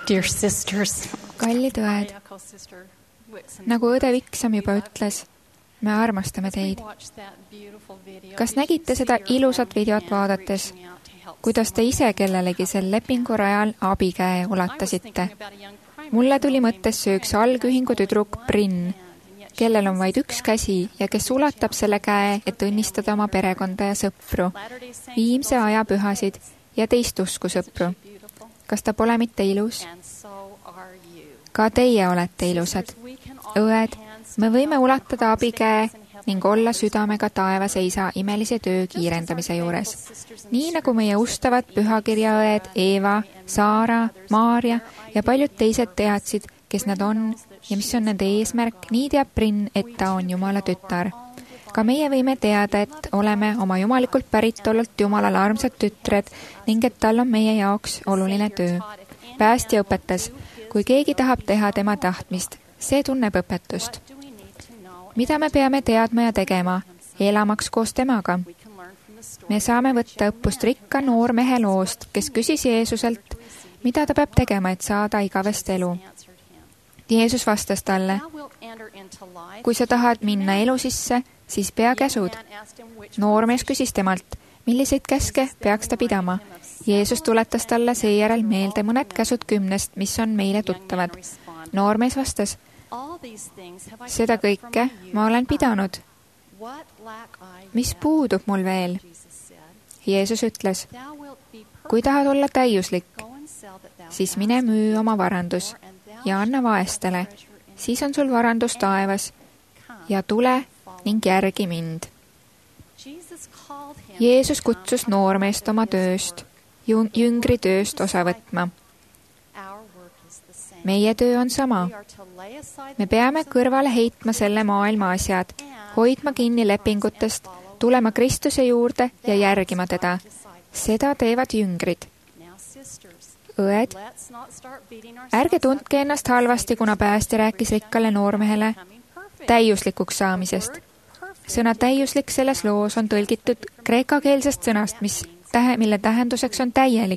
Dear sisters, kallid õed, nagu õde Viksam juba ütles, me armastame teid. Kas nägite seda ilusat videot vaadates, kuidas te ise kellelegi sel lepingu rajal abikäe ulatasite? Mulle tuli mõttesse üks algühingu tüdruk Brynn, kellel on vaid üks käsi ja kes ulatab selle käe, et õnnistada oma perekonda ja sõpru, viimse aja pühasid ja teist usku sõpru. Kas ta pole mitte ilus? Ka teie olete ilusad. Õed, me võime ulatada abikäe ning olla südamega taevase isa imelise töö kiirendamise juures. Nii nagu meie ustavad pühakirjaõed Eeva, Saara, Maarja ja paljud teised teadsid, kes nad on ja mis on nende eesmärk, nii teab Brynn, et ta on Jumala tütar. Ka meie võime teada, et oleme oma jumalikult päritolult Jumalale armsad tütred ning et tal on meie jaoks oluline töö. Päästja õpetas, kui keegi tahab teha tema tahtmist, see tunneb õpetust. Mida me peame teadma ja tegema, elamaks koos temaga? Me saame võtta õppust rikka noormehe loost, kes küsis Jeesuselt, mida ta peab tegema, et saada igavest elu. Jeesus vastas talle, kui sa tahad minna elu sisse, siis pea käsud. Noormees küsis temalt, milliseid käske peaks ta pidama. Jeesus tuletas talle seejärel meelde mõned käsud 10, mis on meile tuttavad. Noormees vastas, seda kõike ma olen pidanud. Mis puudub mul veel? Jeesus ütles, kui tahad olla täiuslik, siis mine müü oma varandus ja anna vaestele, siis on sul varandus taevas ja tule ning järgi mind. Jeesus kutsus noormeest oma tööst, jüngri tööst osa võtma. Meie töö on sama. Me peame kõrvale heitma selle maailma asjad, hoidma kinni lepingutest, tulema Kristuse juurde ja järgima teda. Seda teevad jüngrid. Õed, ärge tundke ennast halvasti, kuna päästja rääkis rikkale noormehele täiuslikuks saamisest. Sõna täiuslik selles loos on tõlgitud kreekakeelsest sõnast, mille tähenduseks on täielik.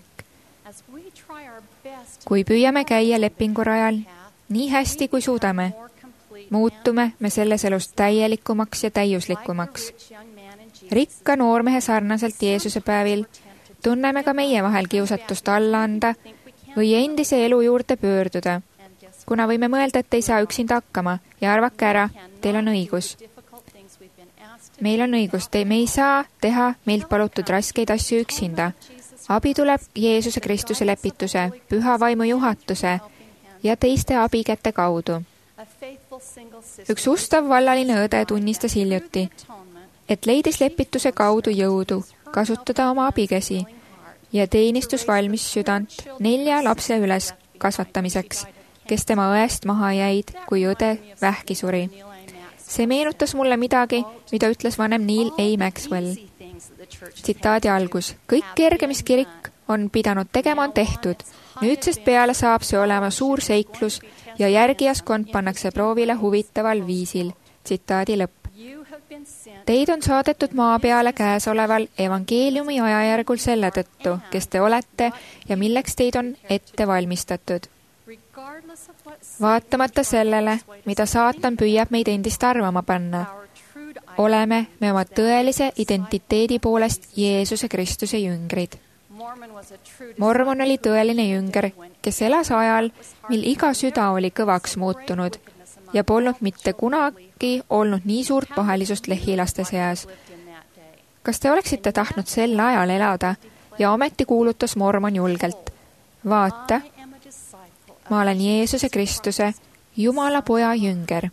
Kui püüame käia lepingurajal nii hästi kui suudame, muutume me selles elus täielikumaks ja täiuslikumaks. Rikka noormehe sarnaselt Jeesuse päevil tunneme ka meie vahel kiusatust alla anda või endise elu juurde pöörduda, kuna võime mõelda, et ei saa üksinda hakkama ja arvake ära, teil on õigus. Meil on õigus, me ei saa teha meilt palutud raskeid asju üksinda. Abi tuleb Jeesuse Kristuse lepituse, püha vaimu juhatuse ja teiste abikäte kaudu. Üks ustav vallaline õde tunnistas hiljuti, et leidis lepituse kaudu jõudu kasutada oma abikäsi ja teenistusvalmis südant 4 lapse üles kasvatamiseks, kes tema õest maha jäid, kui õde vähki suri. See meenutas mulle midagi, mida ütles vanem Neil A. Maxwell. Tsitaadi algus. Kõik kerge, mis kirik on pidanud tegema, on tehtud. Nüüdsest peale saab see olema suur seiklus ja järgijaskond pannakse proovile huvitaval viisil. Tsitaadi lõpp. Teid on saadetud maa peale käesoleval evangeeliumi ajajärgul selle tõttu, kes te olete ja milleks teid on ette valmistatud. Vaatamata sellele, mida saatan püüab meid endist arvama panna, oleme me oma tõelise identiteedi poolest Jeesuse Kristuse jüngrid. Mormon oli tõeline jünger, kes elas ajal, mil iga süda oli kõvaks muutunud ja polnud mitte kunagi olnud nii suurt pahelisust lehilaste seas. Kas te oleksite tahtnud sel ajal elada ja ometi kuulutas Mormon julgelt? Vaata, ma olen Jeesuse Kristuse, Jumala poja jünger.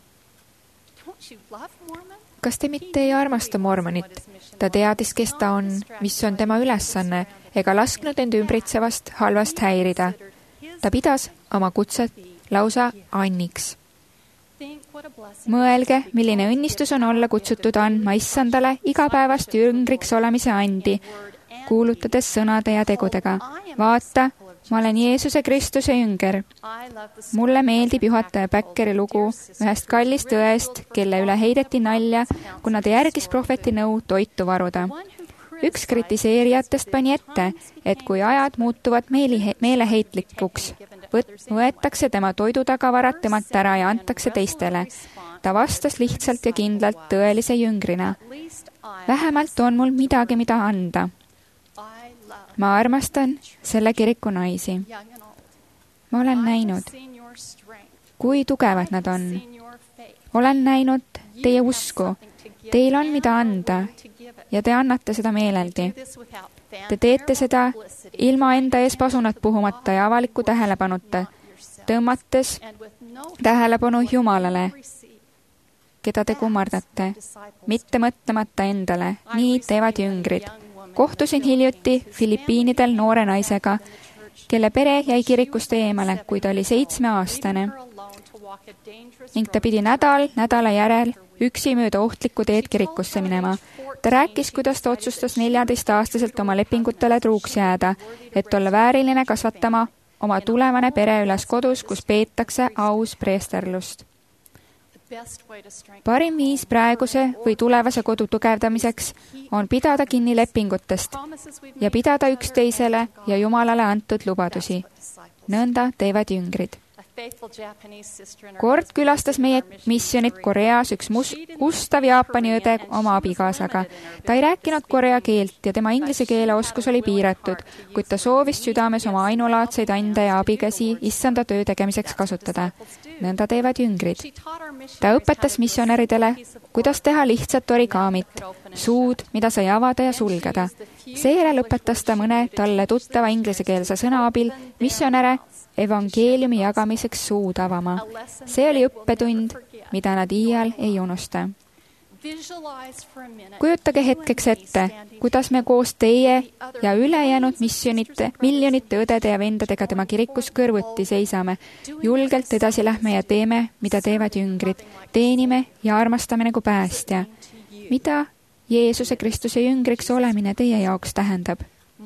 Kas te mitte ei armasta Mormonit? Ta teadis, kes ta on, mis on tema ülesanne, ega lasknud end ümbritsevast halvast häirida. Ta pidas oma kutset lausa anniks. Mõelge, milline õnnistus on olla kutsutud andma issandale igapäevast jüngriks olemise andi, kuulutades sõnade ja tegudega. Vaata, ma olen Jeesuse Kristuse jünger. Mulle meeldib juhataja Backeri lugu ühest kallist õest, kelle üle heideti nalja, kuna ta järgis prohveti nõu toitu varuda. Üks kritiseerijatest pani ette, et kui ajad muutuvad meeleheitlikuks, võetakse tema toidutagavarad temalt ära ja antakse teistele. Ta vastas lihtsalt ja kindlalt tõelise jüngrina. Vähemalt on mul midagi, mida anda. Ma armastan selle kiriku naisi. Ma olen näinud, kui tugevad nad on. Olen näinud teie usku. Teil on mida anda ja te annate seda meeleldi. Te teete seda ilma enda ees pasunat puhumata ja avalikku tähelepanuta, tõmmates tähelepanu Jumalale, keda te kummardate, mitte mõtlemata endale. Nii teevad jüngrid. Kohtusin hiljuti Filipiinidel noore naisega, kelle pere jäi kirikust eemale, kui ta oli 7-aastane ning ta pidi nädala järel üksi mööda ohtlikku teed kirikusse minema. Ta rääkis, kuidas ta otsustas 14-aastaselt oma lepingutele truuks jääda, et olla vääriline kasvatama oma tulevane pere üles kodus, kus peetakse aus preesterlust. Parim viis praeguse või tulevase kodu tugevdamiseks on pidada kinni lepingutest ja pidada üksteisele ja Jumalale antud lubadusi. Nõnda teevad jüngrid. Kord külastas meie missionit Koreas üks ustav Jaapani õde oma abikaasaga. Ta ei rääkinud korea keelt ja tema inglise keele oskus oli piiratud, kuid ta soovis südames oma ainulaadseid ande ja abikäsi issanda töö tegemiseks kasutada. Nõnda teevad jüngrid. Ta õpetas missionäridele, kuidas teha lihtsat origaamit, suud, mida sai avada ja sulgeda. Seejärel õpetas ta mõne talle tuttava inglisekeelse sõna abil missionäre evangeeliumi jagamiseks suud avama. See oli õppetund, mida nad iial ei unusta. Kujutage hetkeks ette, kuidas me koos teie ja ülejäänud miljonite õdede ja vendadega tema kirikus kõrvuti seisame. Julgelt edasi lähme ja teeme, mida teevad jüngrid. Teenime ja armastame nagu päästja. Mida Jeesuse Kristuse jüngriks olemine teie jaoks tähendab?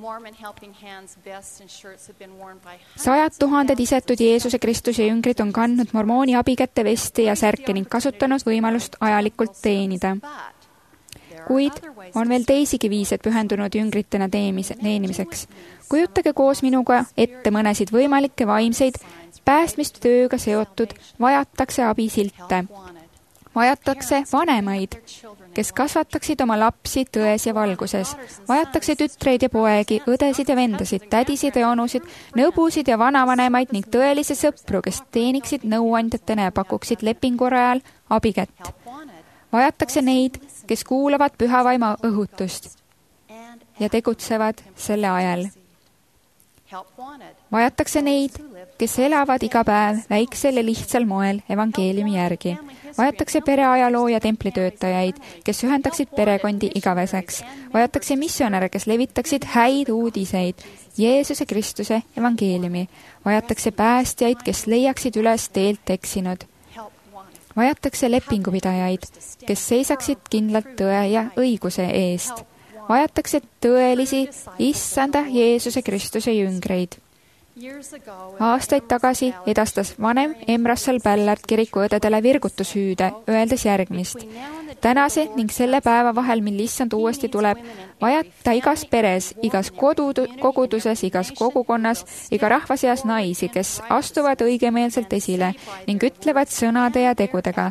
100 000 isetud Jeesuse Kristuse jüngrid on kandnud mormooni abikätte vesti ja särke ning kasutanud võimalust ajalikult teenida. Kuid on veel teisigi viised pühendunud jüngritena teenimiseks. Kujutage koos minuga ette mõnesid võimalikke vaimseid päästmistööga seotud vajatakse abisilte. Vajatakse vanemaid, kes kasvataksid oma lapsi tões ja valguses. Vajatakse tütreid ja poegi, õdesid ja vendasid, tädisid ja onusid, nõbusid ja vanavanemaid ning tõelisi sõpru, kes teeniksid nõuandjatena ja pakuksid lepingu ajal abikätt. Vajatakse neid, kes kuulavad pühavaima õhutust ja tegutsevad selle ajal. Vajatakse neid, kes elavad iga päev väiksel ja lihtsal moel evangeeliumi järgi. Vajatakse pereajaloo ja templitöötajaid, kes ühendaksid perekondi igaveseks. Vajatakse missionäre, kes levitaksid häid uudiseid, Jeesuse Kristuse evangeeliumi. Vajatakse päästjaid, kes leiaksid üles teelt eksinud. Vajatakse lepingupidajaid, kes seisaksid kindlalt tõe ja õiguse eest. Vajatakse tõelisi issanda Jeesuse Kristuse jüngreid. Aastaid tagasi edastas vanem Emrassal Ballard kirikuõdedele virgutushüüde, öeldes järgmist. Tänase ning selle päeva vahel, mil issand uuesti tuleb, vajata igas peres, igas koguduses, igas kogukonnas, iga rahva seas naisi, kes astuvad õigemeelselt esile ning ütlevad sõnade ja tegudega.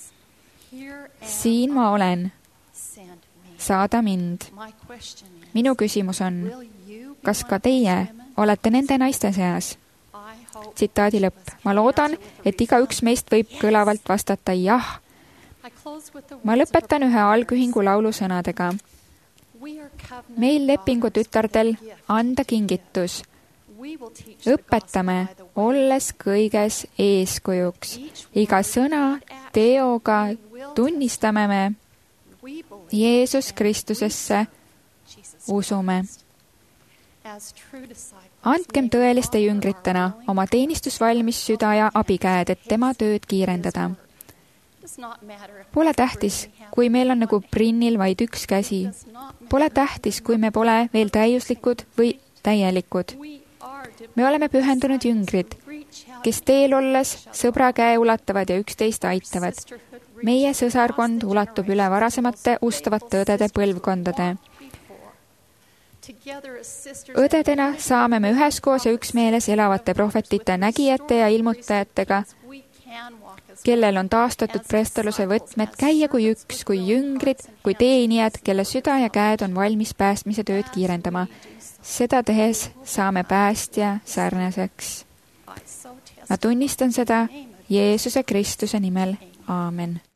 Siin ma olen. Saada mind. Minu küsimus on, kas ka teie olete nende naiste seas? Tsitaadi lõpp. Ma loodan, et igaüks meist võib kõlavalt vastata jah. Ma lõpetan ühe algühingu laulu sõnadega. Meil lepingu tütardel anda kingitus. Õpetame, olles kõiges eeskujuks. Iga sõna, teoga tunnistame me Jeesus Kristusesse usume. Andkem tõeliste jüngritena oma teenistusvalmis süda ja abikäed, et tema tööd kiirendada. Pole tähtis, kui meil on nagu Brinnil vaid üks käsi. Pole tähtis, kui me pole veel täiuslikud või täielikud. Me oleme pühendunud jüngrid, kes teel olles sõbra käe ulatavad ja üksteist aitavad. Meie sõsarkond ulatub üle varasemate ustavate õdede põlvkondade. õdedena saame me üheskoos ja üksmeeles elavate prohvetite, nägijate ja ilmutajatega, kellel on taastatud preestoluse võtmed, käia kui üks, kui jüngrid, kui teenijad, kelle süda ja käed on valmis päästmise tööd kiirendama. Seda tehes saame päästja sarnaseks. Ma tunnistan seda Jeesuse Kristuse nimel. Aamen.